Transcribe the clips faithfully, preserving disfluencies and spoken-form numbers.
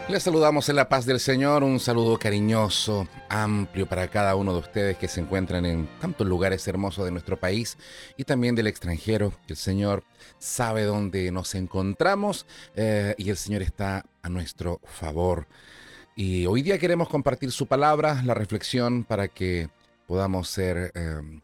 Les saludamos en la paz del Señor, un saludo cariñoso, amplio para cada uno de ustedes que se encuentran en tantos lugares hermosos de nuestro país y también del extranjero. El Señor sabe dónde nos encontramos eh, y el Señor está a nuestro favor. Y hoy día queremos compartir su palabra, la reflexión para que podamos ser eh,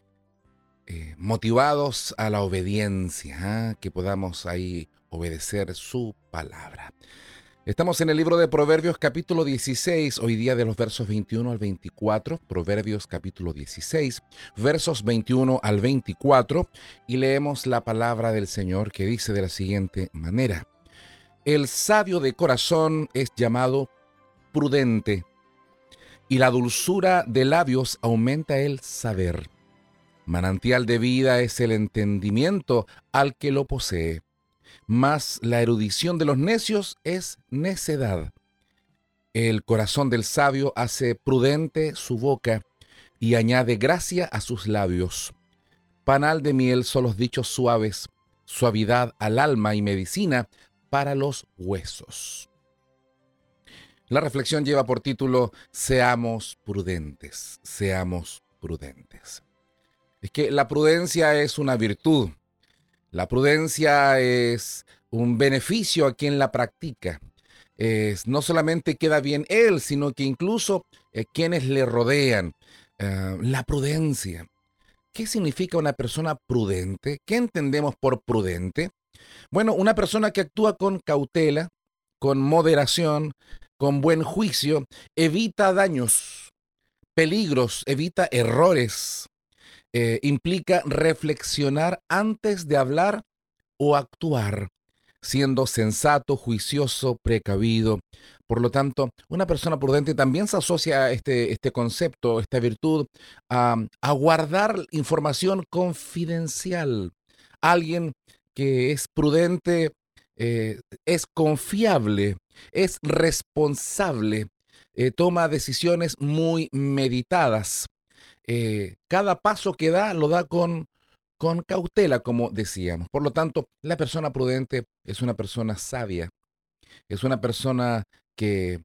eh, motivados a la obediencia, ¿eh? Que podamos ahí obedecer su palabra. Estamos en el libro de Proverbios capítulo dieciséis, hoy día de los versos veintiuno al veinticuatro, Proverbios capítulo dieciséis, versos veintiuno al veinticuatro, y leemos la palabra del Señor que dice de la siguiente manera: El sabio de corazón es llamado prudente, y la dulzura de labios aumenta el saber. Manantial de vida es el entendimiento al que lo posee, mas la erudición de los necios es necedad. El corazón del sabio hace prudente su boca y añade gracia a sus labios. Panal de miel son los dichos suaves, suavidad al alma y medicina para los huesos. La reflexión lleva por título Seamos prudentes, seamos prudentes. Es que la prudencia es una virtud. La prudencia es un beneficio a quien la practica. Es, no solamente queda bien él, sino que incluso eh, quienes le rodean. Eh, la prudencia. ¿Qué significa una persona prudente? ¿Qué entendemos por prudente? Bueno, una persona que actúa con cautela, con moderación, con buen juicio, evita daños, peligros, evita errores. Eh, implica reflexionar antes de hablar o actuar, siendo sensato, juicioso, precavido. Por lo tanto, una persona prudente también se asocia a este, este concepto, esta virtud, a, a guardar información confidencial. Alguien que es prudente eh, es confiable, es responsable, eh, toma decisiones muy meditadas. Eh, cada paso que da lo da con con cautela, como decíamos. Por lo tanto, la persona prudente es una persona sabia, es una persona que,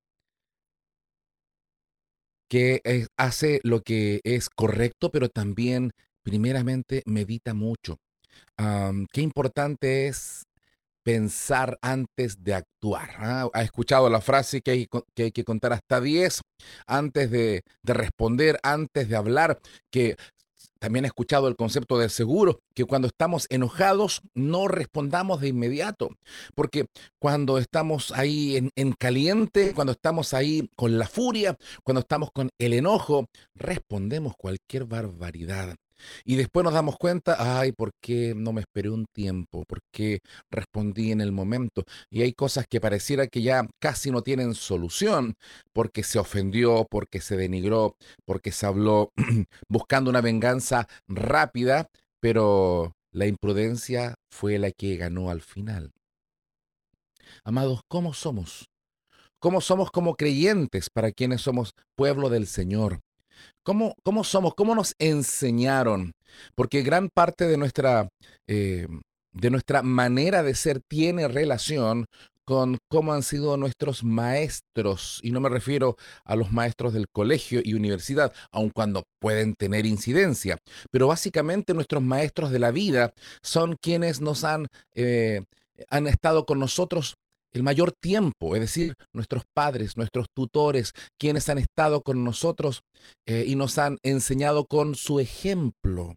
que eh, hace lo que es correcto, pero también, primeramente, medita mucho. Am, qué importante es pensar antes de actuar. ¿Ah? Ha escuchado la frase que hay que, que hay que contar hasta diez antes de, de responder, antes de hablar, que también he escuchado el concepto de seguro, que cuando estamos enojados no respondamos de inmediato, porque cuando estamos ahí en, en caliente, cuando estamos ahí con la furia, cuando estamos con el enojo, respondemos cualquier barbaridad. Y después nos damos cuenta, ay, ¿por qué no me esperé un tiempo? ¿Por qué respondí en el momento? Y hay cosas que pareciera que ya casi no tienen solución, porque se ofendió, porque se denigró, porque se habló buscando una venganza rápida, pero la imprudencia fue la que ganó al final. Amados, ¿cómo somos? ¿Cómo somos como creyentes para quienes somos pueblo del Señor? ¿Cómo, cómo somos? ¿Cómo nos enseñaron? Porque gran parte de nuestra, eh, de nuestra manera de ser tiene relación con cómo han sido nuestros maestros. Y no me refiero a los maestros del colegio y universidad, aun cuando pueden tener incidencia. Pero básicamente nuestros maestros de la vida son quienes nos han, eh, han estado con nosotros el mayor tiempo, es decir, nuestros padres, nuestros tutores, quienes han estado con nosotros eh, y nos han enseñado con su ejemplo.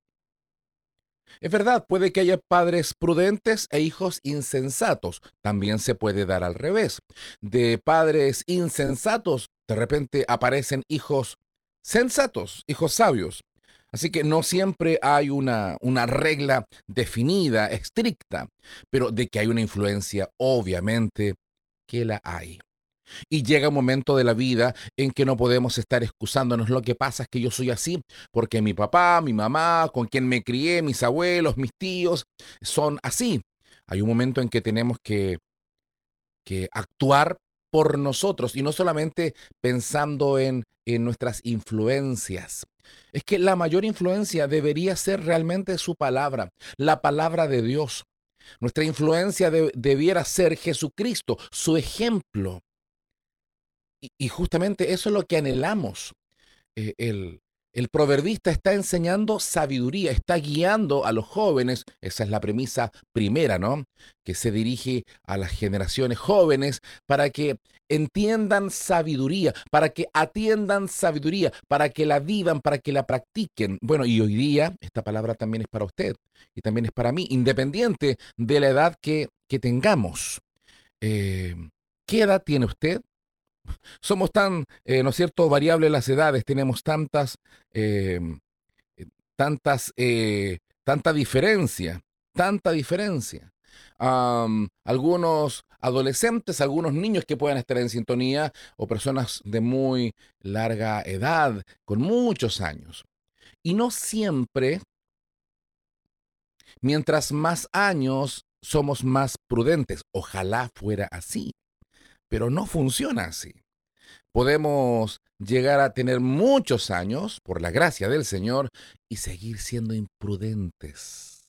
Es verdad, puede que haya padres prudentes e hijos insensatos. También se puede dar al revés. De padres insensatos, de repente aparecen hijos sensatos, hijos sabios. Así que no siempre hay una, una regla definida, estricta, pero de que hay una influencia, obviamente que la hay. Y llega un momento de la vida en que no podemos estar excusándonos. Lo que pasa es que yo soy así porque mi papá, mi mamá, con quien me crié, mis abuelos, mis tíos, son así. Hay un momento en que tenemos que, que actuar por nosotros y no solamente pensando en, en nuestras influencias. Es que la mayor influencia debería ser realmente su palabra, la palabra de Dios. Nuestra influencia de- debiera ser Jesucristo, su ejemplo. Y, y justamente eso es lo que anhelamos. Eh, el, el proverbista está enseñando sabiduría, está guiando a los jóvenes, esa es la premisa primera, ¿no? Que se dirige a las generaciones jóvenes para que entiendan sabiduría, para que atiendan sabiduría, para que la vivan, para que la practiquen. Bueno, y hoy día esta palabra también es para usted y también es para mí, independiente de la edad que, que tengamos. Eh, ¿Qué edad tiene usted? Somos tan, eh, ¿no es cierto?, variables las edades, tenemos tantas, eh, eh, tantas, eh, tanta diferencia, tanta diferencia. Am, algunos adolescentes, algunos niños que puedan estar en sintonía o personas de muy larga edad, con muchos años. Y no siempre, mientras más años, somos más prudentes. Ojalá fuera así, pero no funciona así. Podemos llegar a tener muchos años, por la gracia del Señor, y seguir siendo imprudentes.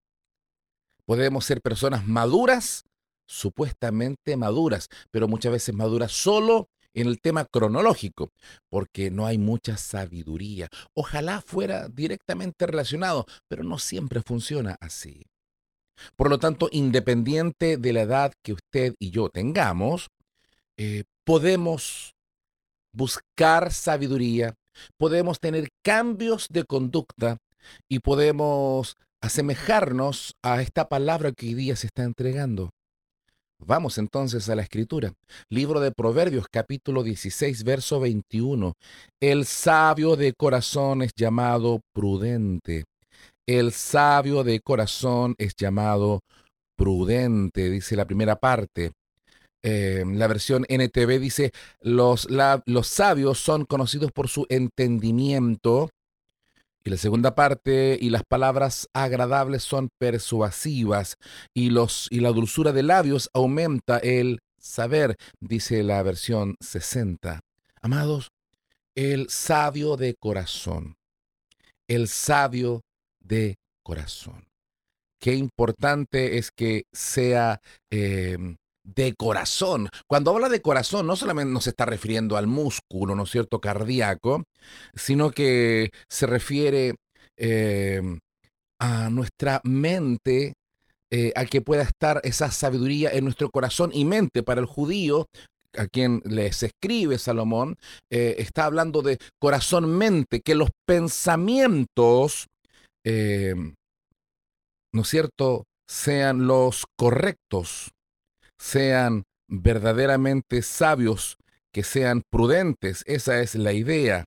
Podemos ser personas maduras, supuestamente maduras, pero muchas veces maduras solo en el tema cronológico, porque no hay mucha sabiduría. Ojalá fuera directamente relacionado, pero no siempre funciona así. Por lo tanto, independiente de la edad que usted y yo tengamos, eh, podemos buscar sabiduría, podemos tener cambios de conducta y podemos asemejarnos a esta palabra que hoy día se está entregando. Vamos entonces a la escritura. Libro de Proverbios, capítulo dieciséis, verso veintiuno. El sabio de corazón es llamado prudente. El sabio de corazón es llamado prudente, dice la primera parte. Eh, la versión N T V dice, los, la- los sabios son conocidos por su entendimiento. Y la segunda parte, y las palabras agradables son persuasivas, y, los, y la dulzura de labios aumenta el saber, dice la versión sesenta. Amados, el sabio de corazón, el sabio de corazón. Qué importante es que sea eh, de corazón. Cuando habla de corazón, no solamente nos está refiriendo al músculo, ¿no es cierto?, cardíaco, sino que se refiere eh, a nuestra mente, eh, a que pueda estar esa sabiduría en nuestro corazón y mente. Para el judío, a quien les escribe Salomón, eh, está hablando de corazón-mente, que los pensamientos eh, ¿no es cierto?, sean los correctos, sean verdaderamente sabios, que sean prudentes. Esa es la idea.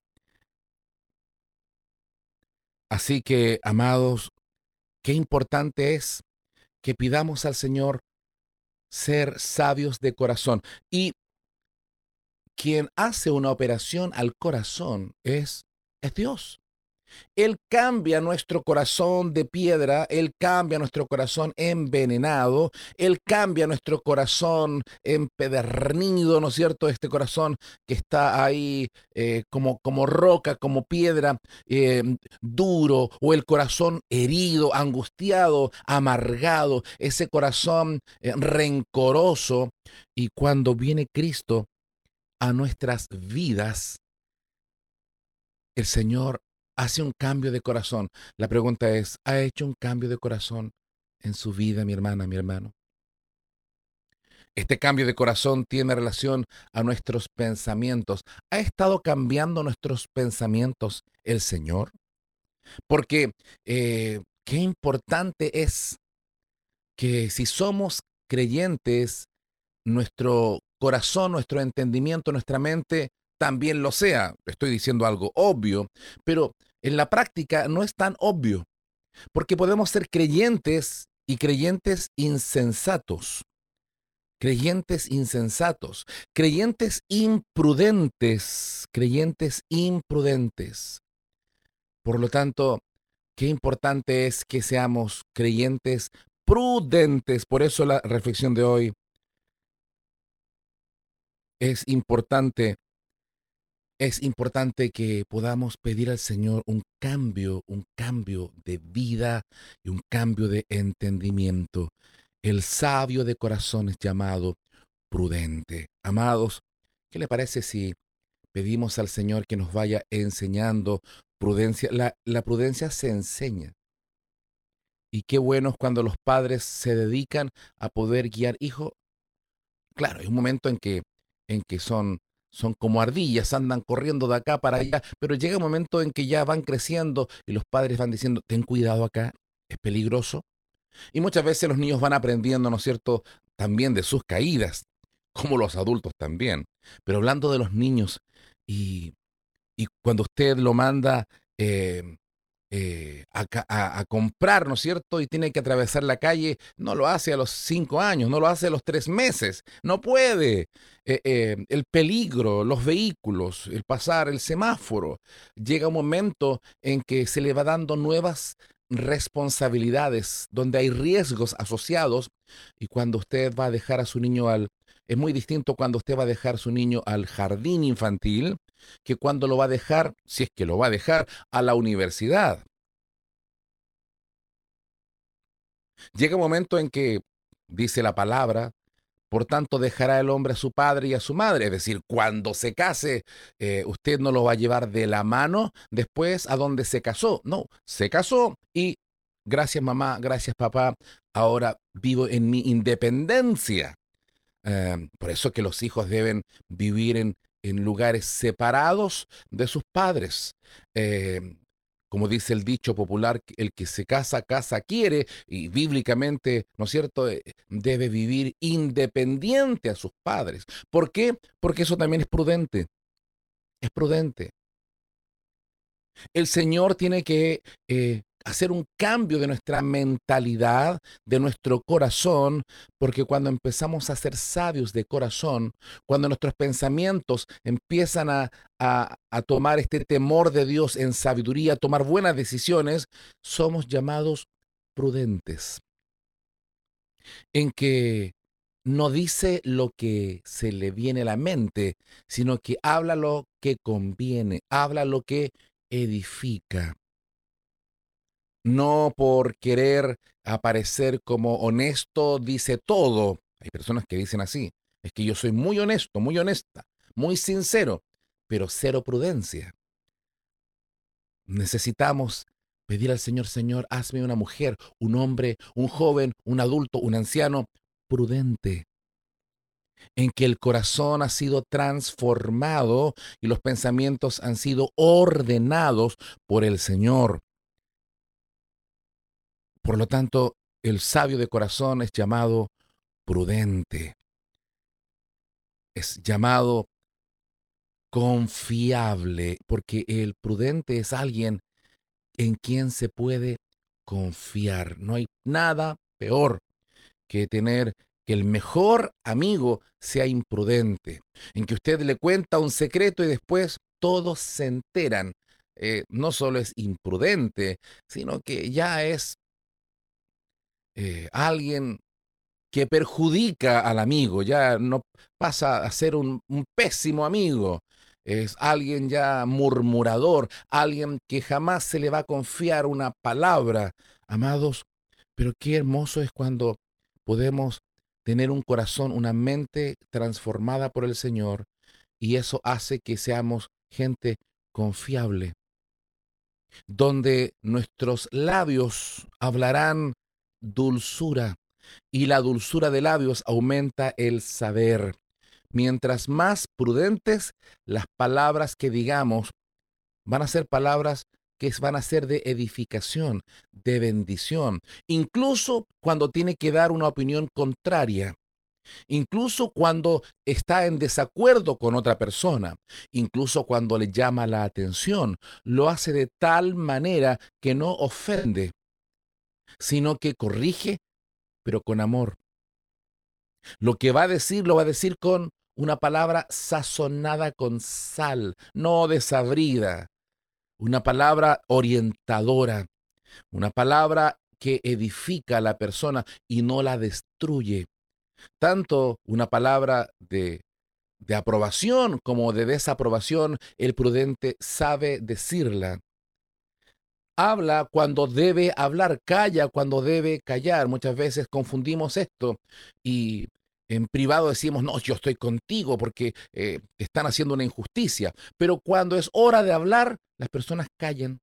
Así que, amados, qué importante es que pidamos al Señor ser sabios de corazón. Y quien hace una operación al corazón es, es Dios. Él cambia nuestro corazón de piedra, Él cambia nuestro corazón envenenado, Él cambia nuestro corazón empedernido, ¿no es cierto? Este corazón que está ahí eh, como, como roca, como piedra, eh, duro, o el corazón herido, angustiado, amargado, ese corazón eh, rencoroso. Y cuando viene Cristo a nuestras vidas, el Señor hace un cambio de corazón. La pregunta es, ¿ha hecho un cambio de corazón en su vida, mi hermana, mi hermano? Este cambio de corazón tiene relación a nuestros pensamientos. ¿Ha estado cambiando nuestros pensamientos el Señor? Porque eh, qué importante es que si somos creyentes, nuestro corazón, nuestro entendimiento, nuestra mente también lo sea. Estoy diciendo algo obvio, pero en la práctica no es tan obvio, porque podemos ser creyentes y creyentes insensatos, creyentes insensatos, creyentes imprudentes, creyentes imprudentes. Por lo tanto, qué importante es que seamos creyentes prudentes. Por eso la reflexión de hoy es importante. Es importante que podamos pedir al Señor un cambio, un cambio de vida y un cambio de entendimiento. El sabio de corazón es llamado prudente. Amados, ¿Qué le parece si pedimos al Señor que nos vaya enseñando prudencia? La, la prudencia se enseña. Y qué bueno es cuando los padres se dedican a poder guiar. Hijo, claro, hay un momento en que, en que son, son como ardillas, andan corriendo de acá para allá, pero llega un momento en que ya van creciendo y los padres van diciendo, ten cuidado acá, es peligroso. Y muchas veces los niños van aprendiendo, ¿no es cierto?, también de sus caídas, como los adultos también. Pero hablando de los niños, y, y cuando usted lo manda eh, eh, a, ca- a- a comprar, ¿no es cierto? Y tiene que atravesar la calle, no lo hace a los cinco años, no lo hace a los tres meses, no puede. Eh, eh, el peligro, los vehículos, el pasar, el semáforo, llega un momento en que se le va dando nuevas responsabilidades, donde hay riesgos asociados, y cuando usted va a dejar a su niño al... Es muy distinto cuando usted va a dejar a su niño al jardín infantil que cuando lo va a dejar, si es que lo va a dejar, a la universidad. Llega un momento en que, dice la palabra, por tanto dejará el hombre a su padre y a su madre. Es decir, cuando se case, eh, usted no lo va a llevar de la mano después a donde se casó. No, se casó y gracias mamá, gracias papá, ahora vivo en mi independencia. Eh, por eso que los hijos deben vivir en, en lugares separados de sus padres. Eh, como dice el dicho popular, el que se casa, casa quiere, y bíblicamente, ¿no es cierto?, Eh, debe vivir independiente a sus padres. ¿Por qué? Porque eso también es prudente, es prudente. El Señor tiene que eh, hacer un cambio de nuestra mentalidad, de nuestro corazón, porque cuando empezamos a ser sabios de corazón, cuando nuestros pensamientos empiezan a, a, a tomar este temor de Dios en sabiduría, a tomar buenas decisiones, somos llamados prudentes, en que no dice lo que se le viene a la mente, sino que habla lo que conviene, habla lo que edifica. No por querer aparecer como honesto, dice todo. Hay personas que dicen así. Es que yo soy muy honesto, muy honesta, muy sincero, pero cero prudencia. Necesitamos pedir al Señor, Señor, hazme una mujer, un hombre, un joven, un adulto, un anciano prudente, en que el corazón ha sido transformado y los pensamientos han sido ordenados por el Señor. Por lo tanto, el sabio de corazón es llamado prudente, es llamado confiable, porque el prudente es alguien en quien se puede confiar. No hay nada peor que tener que el mejor amigo sea imprudente, en que usted le cuenta un secreto y después todos se enteran. Eh, no solo es imprudente, sino que ya es eh, alguien que perjudica al amigo, ya no pasa a ser un, un pésimo amigo. Es alguien ya murmurador, alguien que jamás se le va a confiar una palabra. Amados, pero qué hermoso es cuando podemos tener un corazón, una mente transformada por el Señor, y eso hace que seamos gente confiable, donde nuestros labios hablarán dulzura, y la dulzura de labios aumenta el saber. Mientras más prudentes, las palabras que digamos van a ser palabras que van a ser de edificación, de bendición, incluso cuando tiene que dar una opinión contraria, incluso cuando está en desacuerdo con otra persona, incluso cuando le llama la atención, lo hace de tal manera que no ofende, sino que corrige, pero con amor. Lo que va a decir, lo va a decir con una palabra sazonada con sal, no desabrida, una palabra orientadora, una palabra que edifica a la persona y no la destruye. Tanto una palabra de, de aprobación como de desaprobación, el prudente sabe decirla. Habla cuando debe hablar, calla cuando debe callar. Muchas veces confundimos esto y En privado decimos, no, yo estoy contigo porque eh, te están haciendo una injusticia. Pero cuando es hora de hablar, las personas callan.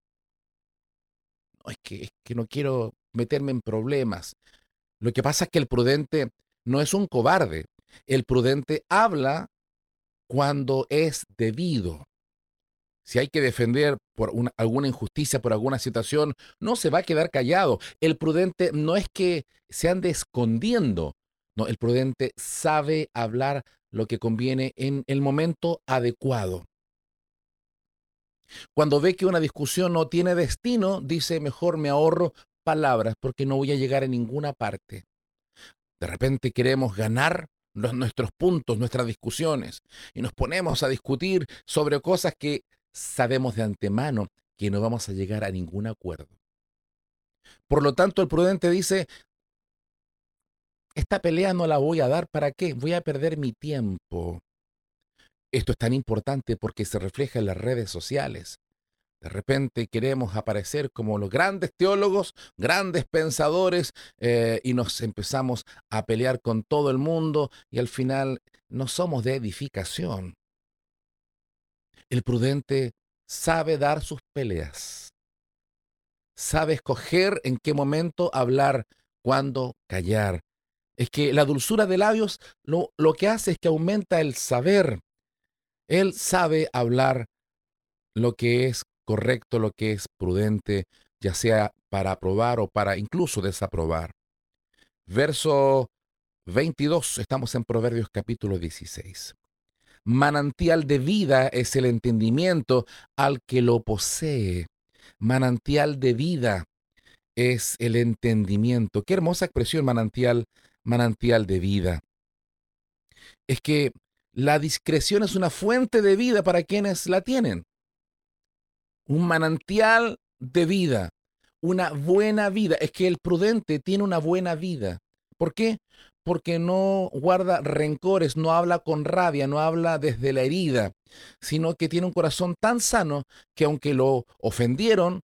No, es que, es que no quiero meterme en problemas. Lo que pasa es que el prudente no es un cobarde. El prudente habla cuando es debido. Si hay que defender por una- alguna injusticia, por alguna situación, no se va a quedar callado. El prudente no es que se ande escondiendo, no, el prudente sabe hablar lo que conviene en el momento adecuado. Cuando ve que una discusión no tiene destino, dice, mejor me ahorro palabras porque no voy a llegar a ninguna parte. De repente queremos ganar los- nuestros puntos, nuestras discusiones, y nos ponemos a discutir sobre cosas que sabemos de antemano que no vamos a llegar a ningún acuerdo. Por lo tanto, el prudente dice, esta pelea no la voy a dar, ¿para qué? Voy a perder mi tiempo. Esto es tan importante porque se refleja en las redes sociales. De repente queremos aparecer como los grandes teólogos, grandes pensadores, eh, y nos empezamos a pelear con todo el mundo y al final no somos de edificación. El prudente sabe dar sus peleas, sabe escoger en qué momento hablar, cuándo callar. Es que la dulzura de labios lo, lo que hace es que aumenta el saber. Él sabe hablar lo que es correcto, lo que es prudente, ya sea para aprobar o para incluso desaprobar. Verso veintidós, estamos en Proverbios capítulo dieciséis. Manantial de vida es el entendimiento al que lo posee. Manantial de vida es el entendimiento. Qué hermosa expresión, manantial, manantial de vida. Es que la discreción es una fuente de vida para quienes la tienen. Un manantial de vida, una buena vida. Es que el prudente tiene una buena vida. ¿Por qué? Porque no guarda rencores, no habla con rabia, no habla desde la herida, sino que tiene un corazón tan sano que aunque lo ofendieron,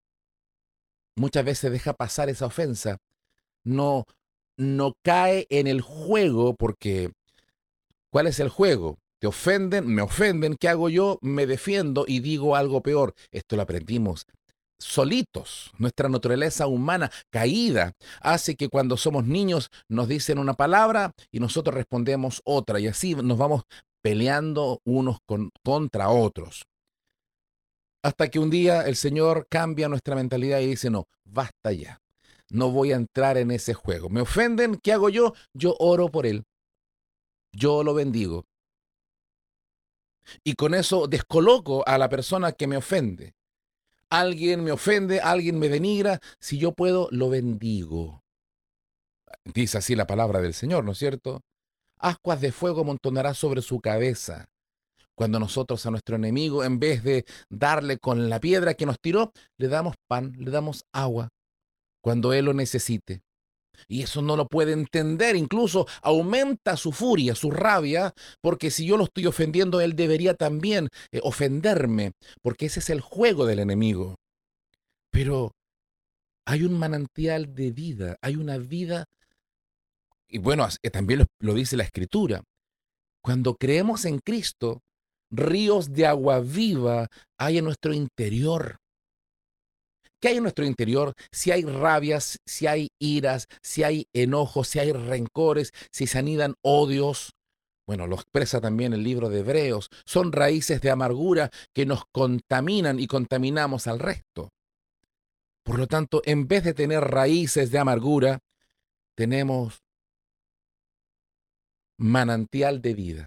muchas veces deja pasar esa ofensa. No, no cae en el juego porque ¿cuál es el juego? Te ofenden, me ofenden, ¿qué hago yo? Me defiendo y digo algo peor. Esto lo aprendimos solitos. Nuestra naturaleza humana caída hace que cuando somos niños nos dicen una palabra y nosotros respondemos otra y así nos vamos peleando unos con, contra otros. Hasta que un día el Señor cambia nuestra mentalidad y dice, no, basta ya. No voy a entrar en ese juego. Me ofenden, ¿qué hago yo? Yo oro por él. Yo lo bendigo. Y con eso descoloco a la persona que me ofende. Alguien me ofende, alguien me denigra, si yo puedo, lo bendigo. Dice así la palabra del Señor, ¿no es cierto? Ascuas de fuego amontonará sobre su cabeza. Cuando nosotros a nuestro enemigo, en vez de darle con la piedra que nos tiró, le damos pan, le damos agua, cuando él lo necesite. Y eso no lo puede entender, incluso aumenta su furia, su rabia, porque si yo lo estoy ofendiendo, él debería también eh, ofenderme, porque ese es el juego del enemigo. Pero hay un manantial de vida, hay una vida, y bueno, as- eh, también lo, lo dice la Escritura. Cuando creemos en Cristo, ríos de agua viva hay en nuestro interior. ¿Qué hay en nuestro interior? Si hay rabias, si hay iras, si hay enojos, si hay rencores, si se anidan odios. Bueno, lo expresa también el libro de Hebreos. Son raíces de amargura que nos contaminan y contaminamos al resto. Por lo tanto, en vez de tener raíces de amargura, tenemos manantial de vida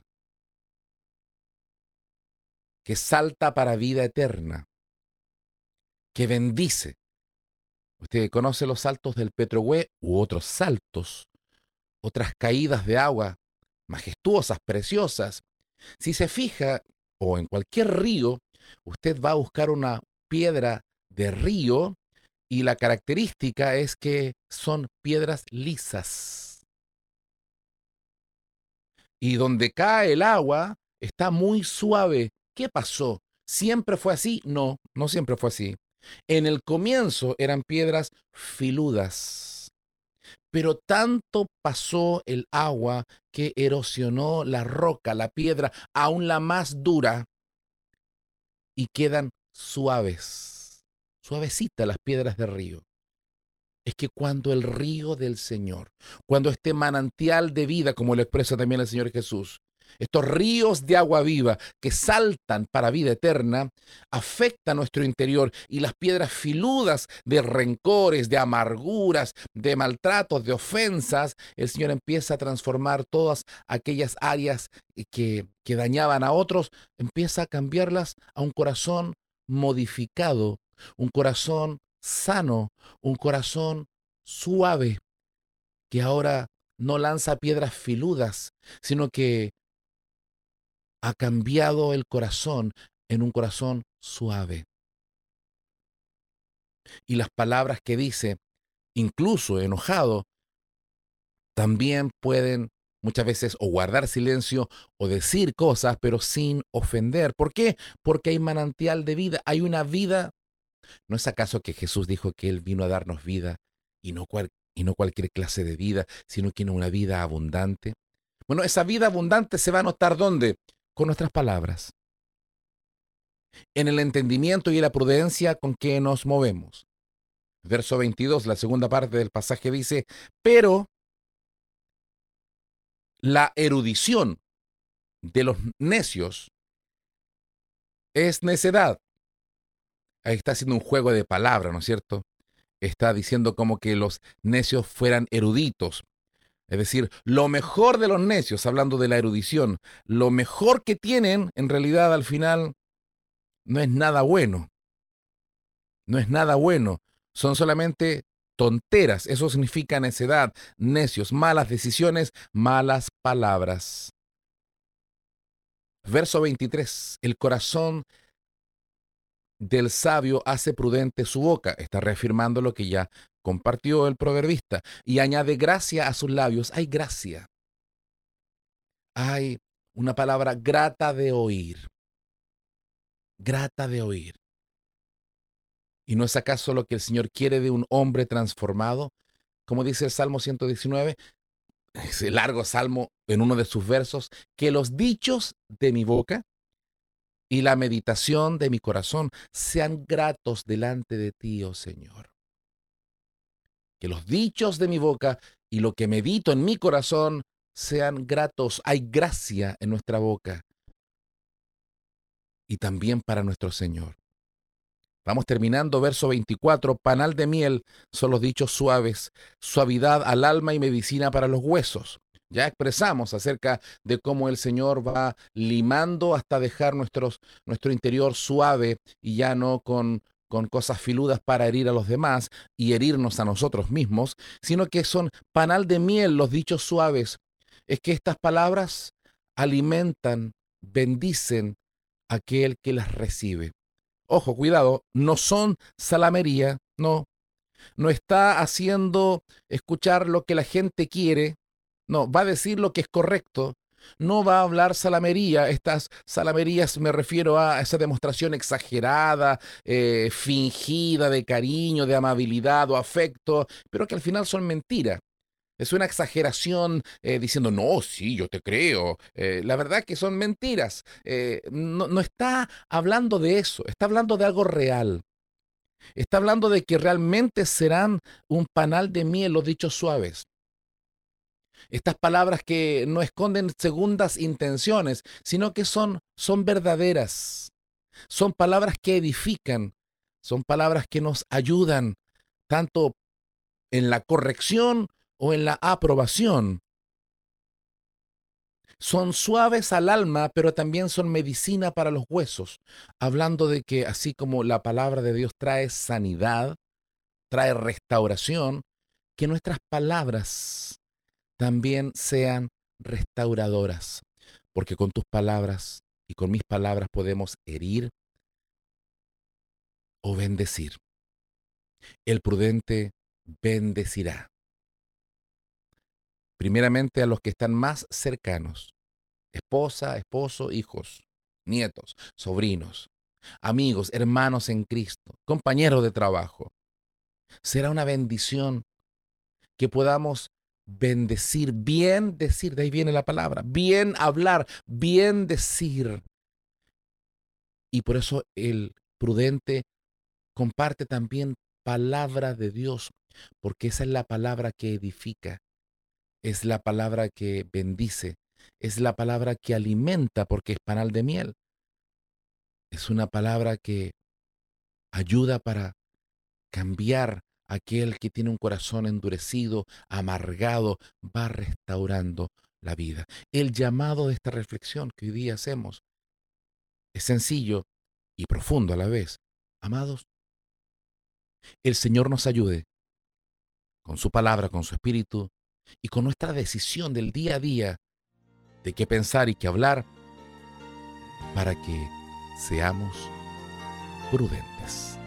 que salta para vida eterna, que bendice. Usted conoce los saltos del Petrohue u otros saltos, otras caídas de agua majestuosas, preciosas. Si se fija, o en cualquier río, usted va a buscar una piedra de río y la característica es que son piedras lisas. Y donde cae el agua está muy suave. ¿Qué pasó? ¿Siempre fue así? No, no siempre fue así. En el comienzo eran piedras filudas, Pero tanto pasó el agua que erosionó la roca, la piedra, aún la más dura, y quedan suaves, suavecitas las piedras del río. Es que cuando el río del Señor, cuando este manantial de vida, como lo expresa también el Señor Jesús, estos ríos de agua viva que saltan para vida eterna, afectan nuestro interior y las piedras filudas de rencores, de amarguras, de maltratos, de ofensas, el Señor empieza a transformar todas aquellas áreas que, que dañaban a otros, empieza a cambiarlas a un corazón modificado, un corazón sano, un corazón suave, que ahora no lanza piedras filudas, sino que ha cambiado el corazón en un corazón suave. Y las palabras que dice, incluso enojado, también pueden muchas veces o guardar silencio o decir cosas, pero sin ofender. ¿Por qué? Porque hay manantial de vida, hay una vida. ¿No es acaso que Jesús dijo que Él vino a darnos vida y no, cual, y no cualquier clase de vida, sino que una vida abundante? Bueno, esa vida abundante se va a notar ¿dónde? Con nuestras palabras, en el entendimiento y la prudencia con que nos movemos. Verso veintidós, la segunda parte del pasaje dice, pero la erudición de los necios es necedad. Ahí está haciendo un juego de palabras, ¿no es cierto? Está diciendo como que los necios fueran eruditos. Es decir, lo mejor de los necios, hablando de la erudición, lo mejor que tienen, en realidad al final, no es nada bueno. No es nada bueno. Son solamente tonteras. Eso significa necedad, necios, malas decisiones, malas palabras. Verso veintitrés. El corazón del sabio hace prudente su boca. Está reafirmando lo que ya compartió el proverbista. Y añade gracia a sus labios. Hay gracia. Hay una palabra grata de oír. Grata de oír. ¿Y no es acaso lo que el Señor quiere de un hombre transformado? Como dice el Salmo ciento diecinueve, ese largo salmo en uno de sus versos, que los dichos de mi boca y la meditación de mi corazón sean gratos delante de ti, oh Señor. Que los dichos de mi boca y lo que medito en mi corazón sean gratos. Hay gracia en nuestra boca y también para nuestro Señor. Vamos terminando, verso veinticuatro, panal de miel son los dichos suaves, suavidad al alma y medicina para los huesos. Ya expresamos acerca de cómo el Señor va limando hasta dejar nuestros, nuestro interior suave y ya no con, con cosas filudas para herir a los demás y herirnos a nosotros mismos, sino que son panal de miel los dichos suaves. Es que estas palabras alimentan, bendicen a aquel que las recibe. Ojo, cuidado, no son salamería, no. No está haciendo escuchar lo que la gente quiere, no, va a decir lo que es correcto. No va a hablar salamería. Estas salamerías me refiero a esa demostración exagerada, eh, fingida de cariño, de amabilidad o afecto, pero que al final son mentiras. Es una exageración eh, diciendo, no, sí, yo te creo. Eh, la verdad que son mentiras. Eh, no, no está hablando de eso, está hablando de algo real. Está hablando de que realmente serán un panal de miel los dichos suaves. Estas palabras que no esconden segundas intenciones, sino que son, son verdaderas. Son palabras que edifican, son palabras que nos ayudan, tanto en la corrección o en la aprobación. Son suaves al alma, pero también son medicina para los huesos, hablando de que así como la palabra de Dios trae sanidad, trae restauración, que nuestras palabras también sean restauradoras, porque con tus palabras y con mis palabras podemos herir o bendecir. El prudente bendecirá. Primeramente a los que están más cercanos, esposa, esposo, hijos, nietos, sobrinos, amigos, hermanos en Cristo, compañeros de trabajo. Será una bendición que podamos bendecir, bien decir, de ahí viene la palabra, bien hablar, bien decir. Y por eso el prudente comparte también palabra de Dios, porque esa es la palabra que edifica, es la palabra que bendice, es la palabra que alimenta, porque es panal de miel. Es una palabra que ayuda para cambiar aquel que tiene un corazón endurecido, amargado, va restaurando la vida. El llamado de esta reflexión que hoy día hacemos es sencillo y profundo a la vez. Amados, el Señor nos ayude con su palabra, con su espíritu y con nuestra decisión del día a día de qué pensar y qué hablar para que seamos prudentes.